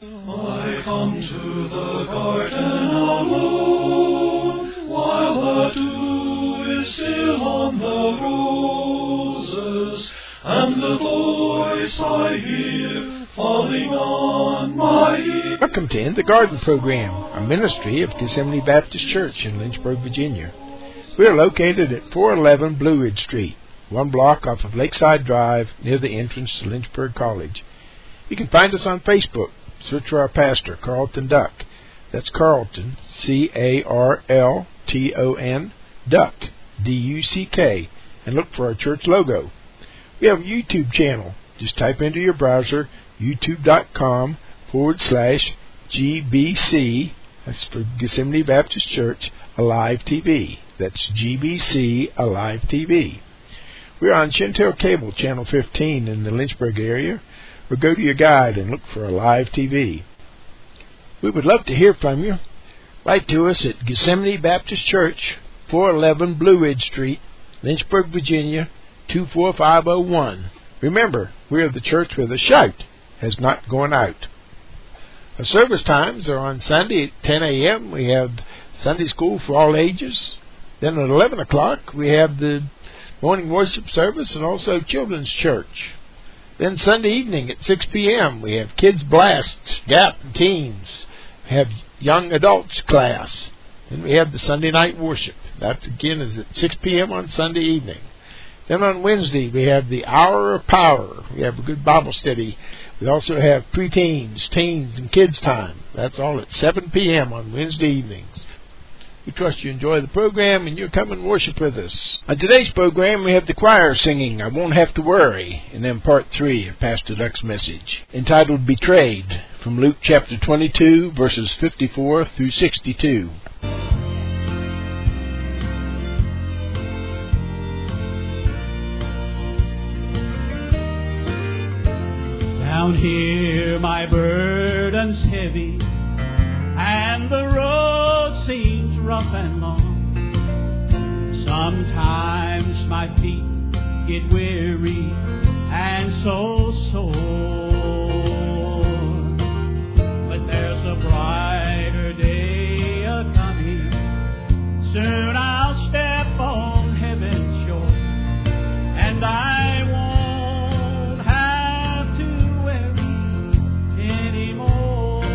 I come to the garden alone, while the dew is still on the roses, and the voice I hear falling on my ear. Welcome to In the Garden program, a ministry of Gethsemane Baptist Church in Lynchburg, Virginia. We are located at 411 Blue Ridge Street, one block off of Lakeside Drive near the entrance to Lynchburg College. You can find us on Facebook. Search for our pastor, Carlton Duck. That's Carlton, C-A-R-L-T-O-N, Duck, D-U-C-K, and look for our church logo. We have a YouTube channel. Just type into your browser youtube.com/GBC, that's for Gethsemane Baptist Church, Alive TV. That's GBC Alive TV. We're on Chantel Cable, Channel 15 in the Lynchburg area, or go to your guide and look for Alive TV. We would love to hear from you. Write to us at Gethsemane Baptist Church, 411 Blue Ridge Street, Lynchburg, Virginia, 24501. Remember, we are the church where the shout has not gone out. Our service times are on Sunday at 10 a.m. We have Sunday school for all ages. Then at 11 o'clock, we have the morning worship service and also children's church. Then Sunday evening at 6 p.m., we have Kids Blast, Gap, and Teens. We have Young Adults class. Then we have the Sunday night worship. That, again, is at 6 p.m. on Sunday evening. Then on Wednesday, we have the Hour of Power. We have a good Bible study. We also have preteens, teens, and kids time. That's all at 7 p.m. on Wednesday evenings. We trust you enjoy the program and you'll come and worship with us. On today's program, we have the choir singing I Won't Have to Worry, and then part 3 of Pastor Duck's message, entitled Betrayed, from Luke chapter 22, verses 54 through 62. Down here my burden's heavy, and the road seems rough and long. Sometimes my feet get weary and so sore. But there's a brighter day a-coming. Soon I'll step on heaven's shore, and I won't have to worry anymore.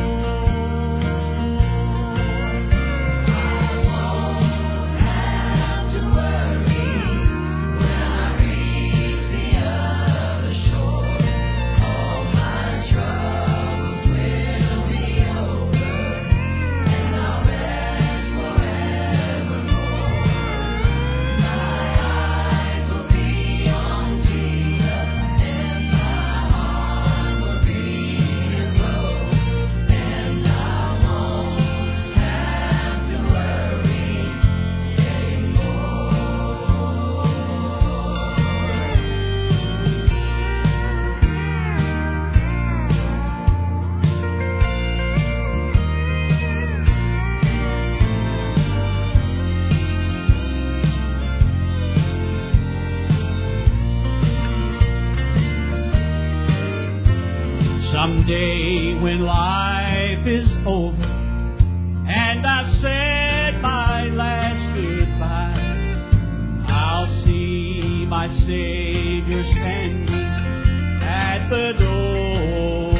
Someday when life is over and I've said my last goodbye, I'll see my Savior standing at the door.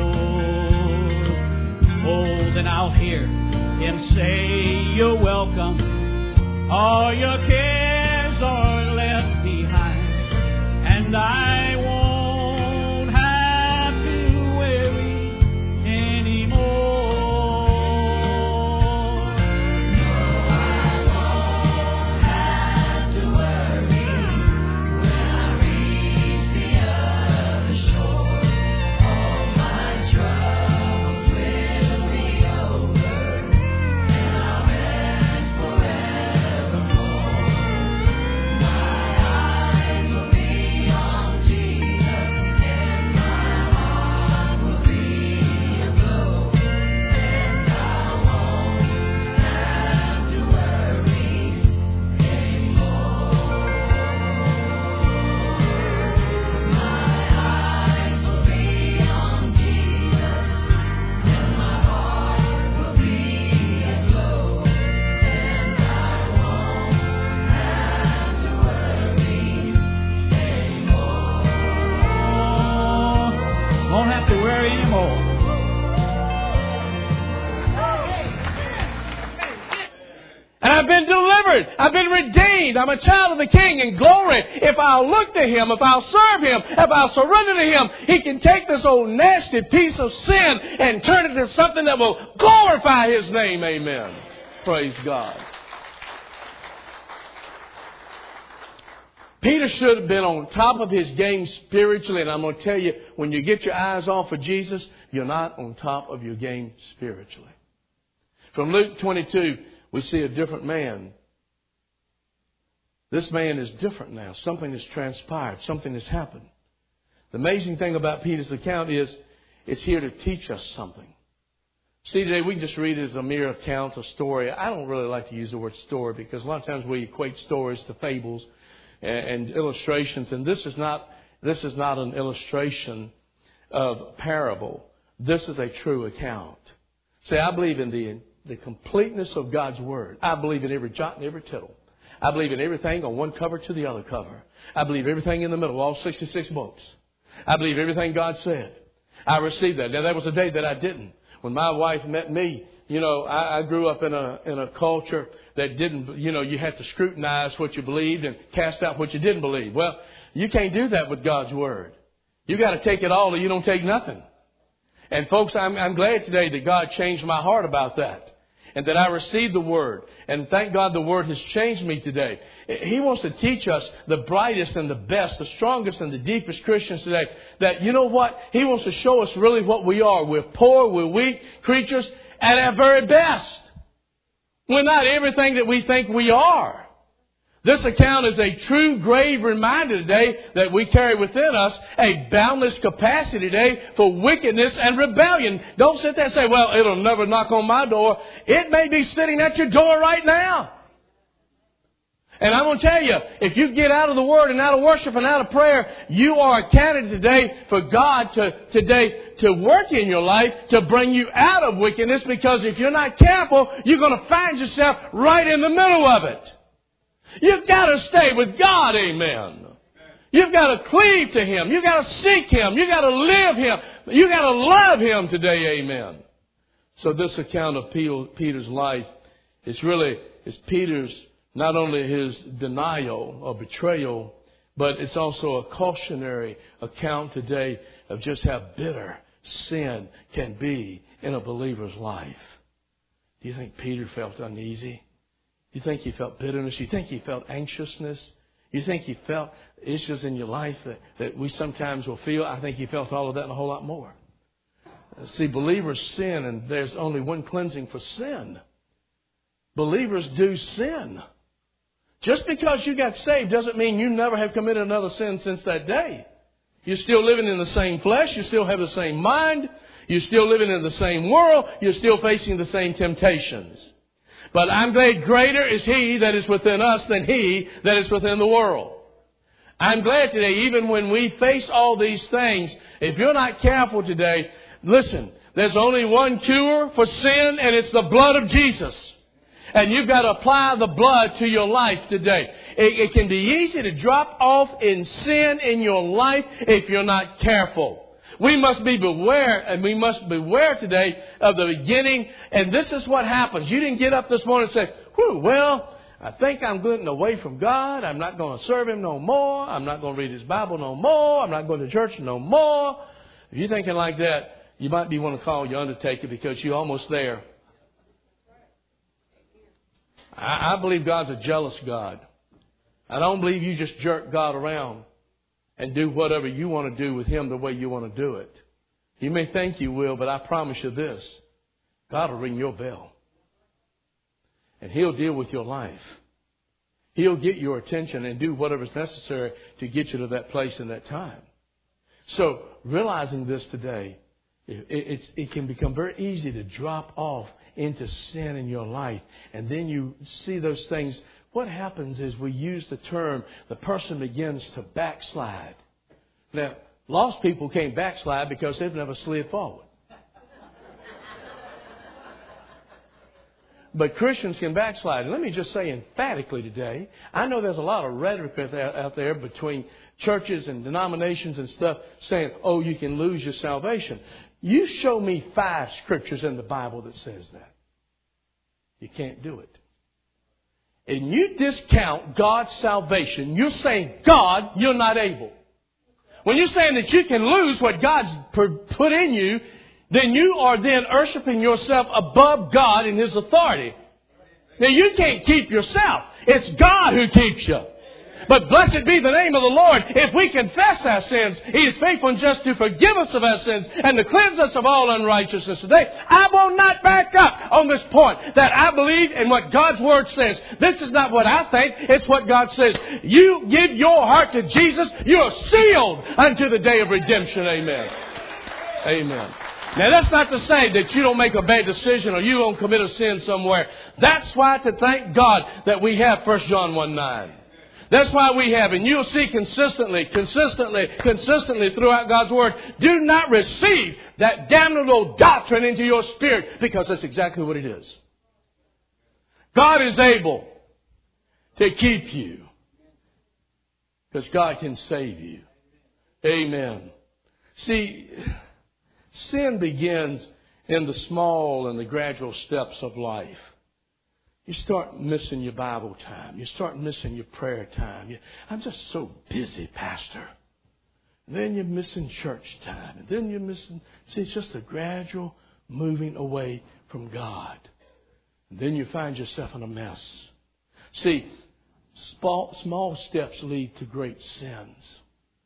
Oh, then I'll hear Him say, you're welcome, all your cares are left behind, and I won't delivered. I've been redeemed. I'm a child of the King. And glory, if I'll look to Him, if I'll serve Him, if I'll surrender to Him, He can take this old nasty piece of sin and turn it into something that will glorify His name. Amen. Praise God. Peter should have been on top of his game spiritually. And I'm going to tell you, when you get your eyes off of Jesus, you're not on top of your game spiritually. From Luke 22, we see a different man. This man is different now. Something has transpired. Something has happened. The amazing thing about Peter's account is it's here to teach us something. See, today we just read it as a mere account, a story. I don't really like to use the word story because a lot of times we equate stories to fables and illustrations. And this is not an illustration of parable. This is a true account. See, I believe in the completeness of God's Word. I believe in every jot and every tittle. I believe in everything on one cover to the other cover. I believe everything in the middle, all 66 books. I believe everything God said. I received that. Now, there was a day that I didn't. When my wife met me, I grew up in a culture that didn't, you had to scrutinize what you believed and cast out what you didn't believe. Well, you can't do that with God's Word. You got to take it all or you don't take nothing. And folks, I'm glad today that God changed my heart about that. And that I received the Word. And thank God the Word has changed me today. He wants to teach us, the brightest and the best, the strongest and the deepest Christians today, that you know what? He wants to show us really what we are. We're poor, we're weak creatures at our very best. We're not everything that we think we are. This account is a true grave reminder today that we carry within us a boundless capacity today for wickedness and rebellion. Don't sit there and say, well, it'll never knock on my door. It may be sitting at your door right now. And I'm going to tell you, if you get out of the Word and out of worship and out of prayer, you are a candidate today for God to work in your life to bring you out of wickedness, because if you're not careful, you're going to find yourself right in the middle of it. You've got to stay with God, amen. You've got to cleave to Him. You've got to seek Him. You've got to live Him. You've got to love Him today, amen. So this account of Peter's life is Peter's, not only his denial or betrayal, but it's also a cautionary account today of just how bitter sin can be in a believer's life. Do you think Peter felt uneasy? You think he felt bitterness? You think he felt anxiousness? You think he felt issues in your life that we sometimes will feel? I think he felt all of that and a whole lot more. See, believers sin, and there's only one cleansing for sin. Believers do sin. Just because you got saved doesn't mean you never have committed another sin since that day. You're still living in the same flesh. You still have the same mind. You're still living in the same world. You're still facing the same temptations. But I'm glad greater is He that is within us than he that is within the world. I'm glad today, even when we face all these things, if you're not careful today, listen, there's only one cure for sin, and it's the blood of Jesus. And you've got to apply the blood to your life today. It can be easy to drop off in sin in your life if you're not careful. We must be beware, and we must beware today of the beginning. And this is what happens. You didn't get up this morning and say, well, I think I'm getting away from God. I'm not going to serve Him no more. I'm not going to read His Bible no more. I'm not going to church no more. If you're thinking like that, you might be want to call your undertaker because you're almost there. I believe God's a jealous God. I don't believe you just jerk God around and do whatever you want to do with Him the way you want to do it. You may think you will, but I promise you this. God will ring your bell. And He'll deal with your life. He'll get your attention and do whatever's necessary to get you to that place in that time. So, realizing this today, it can become very easy to drop off into sin in your life. And then you see those things. What happens is we use the term, the person begins to backslide. Now, lost people can't backslide because they've never slid forward. But Christians can backslide. And let me just say emphatically today, I know there's a lot of rhetoric out there between churches and denominations and stuff saying, oh, you can lose your salvation. You show me 5 scriptures in the Bible that says that. You can't do it. and you discount God's salvation, you're saying, God, you're not able. When you're saying that you can lose what God's put in you, then you are then worshiping yourself above God and His authority. Now, you can't keep yourself. It's God who keeps you. But blessed be the name of the Lord. If we confess our sins, He is faithful and just to forgive us of our sins and to cleanse us of all unrighteousness. Today, I will not back up on this point that I believe in what God's Word says. This is not what I think. It's what God says. You give your heart to Jesus, you are sealed unto the day of redemption. Amen. Amen. Now, that's not to say that you don't make a bad decision or you don't commit a sin somewhere. That's why to thank God that we have 1 John 1:9. That's why we have, and you'll see consistently throughout God's Word, do not receive that damnable doctrine into your spirit, because that's exactly what it is. God is able to keep you because God can save you. Amen. See, sin begins in the small and the gradual steps of life. You start missing your Bible time. You start missing your prayer time. I'm just so busy, Pastor. And then you're missing church time. And then you're missing... See, it's just a gradual moving away from God. And then you find yourself in a mess. See, small steps lead to great sins.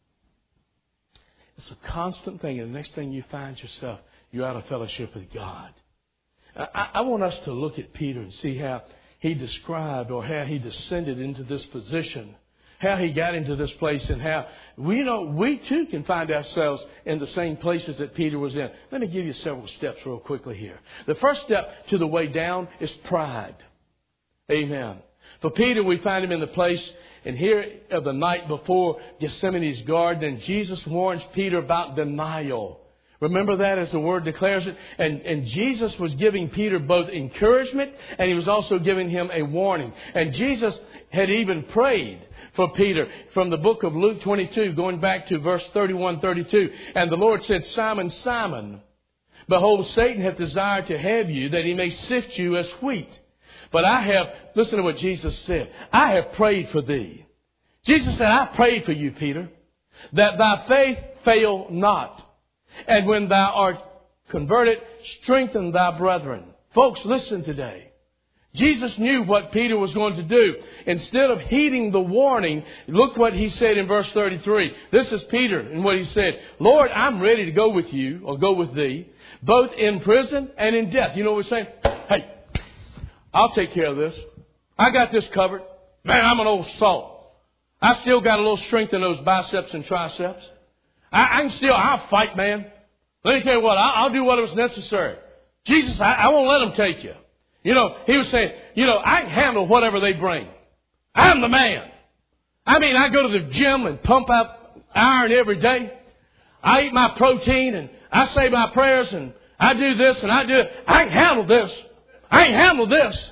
It's a constant thing. And the next thing you find yourself, you're out of fellowship with God. I want us to look at Peter and see how he described or how he descended into this position, how he got into this place, and how we too can find ourselves in the same places that Peter was in. Let me give you several steps real quickly here. The first step to the way down is pride. Amen. For Peter, we find him in the place, and here of the night before Gethsemane's garden, and Jesus warns Peter about denial. Remember that as the Word declares it? And Jesus was giving Peter both encouragement and He was also giving him a warning. And Jesus had even prayed for Peter from the book of Luke 22, going back to verse 31-32. And the Lord said, Simon, Simon, behold, Satan hath desired to have you, that he may sift you as wheat. But listen to what Jesus said, I have prayed for thee. Jesus said, I prayed for you, Peter, that thy faith fail not. And when thou art converted, strengthen thy brethren. Folks, listen today. Jesus knew what Peter was going to do. Instead of heeding the warning, look what he said in verse 33. This is Peter and what he said. Lord, I'm ready to go with you, or go with thee, both in prison and in death. You know what we're saying? Hey, I'll take care of this. I got this covered. Man, I'm an old salt. I still got a little strength in those biceps and triceps. I'll fight, man. Let me tell you what, I'll do whatever's necessary. Jesus, I won't let them take you. He was saying, I can handle whatever they bring. I'm the man. I go to the gym and pump out iron every day. I eat my protein and I say my prayers and I do this and I do it. I can handle this. I can handle this.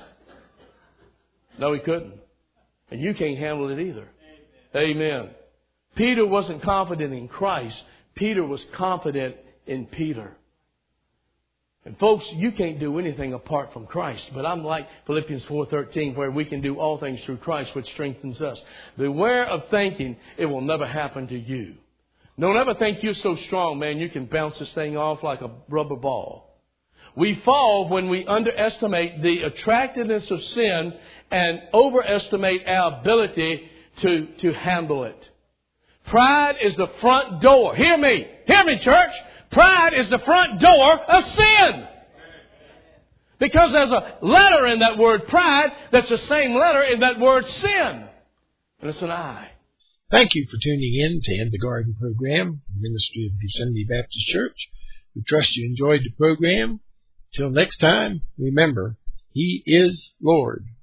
No, he couldn't. And you can't handle it either. Amen. Peter wasn't confident in Christ. Peter was confident in Peter. And folks, you can't do anything apart from Christ. But I'm like Philippians 4:13, where we can do all things through Christ, which strengthens us. Beware of thinking it will never happen to you. Don't ever think you're so strong, man, you can bounce this thing off like a rubber ball. We fall when we underestimate the attractiveness of sin and overestimate our ability to handle it. Pride is the front door. Hear me, church. Pride is the front door of sin. Because there's a letter in that word pride that's the same letter in that word sin. And it's an I. Thank you for tuning in to In the Garden program, Ministry of Gethsemane Baptist Church. We trust you enjoyed the program. Till next time, remember, He is Lord.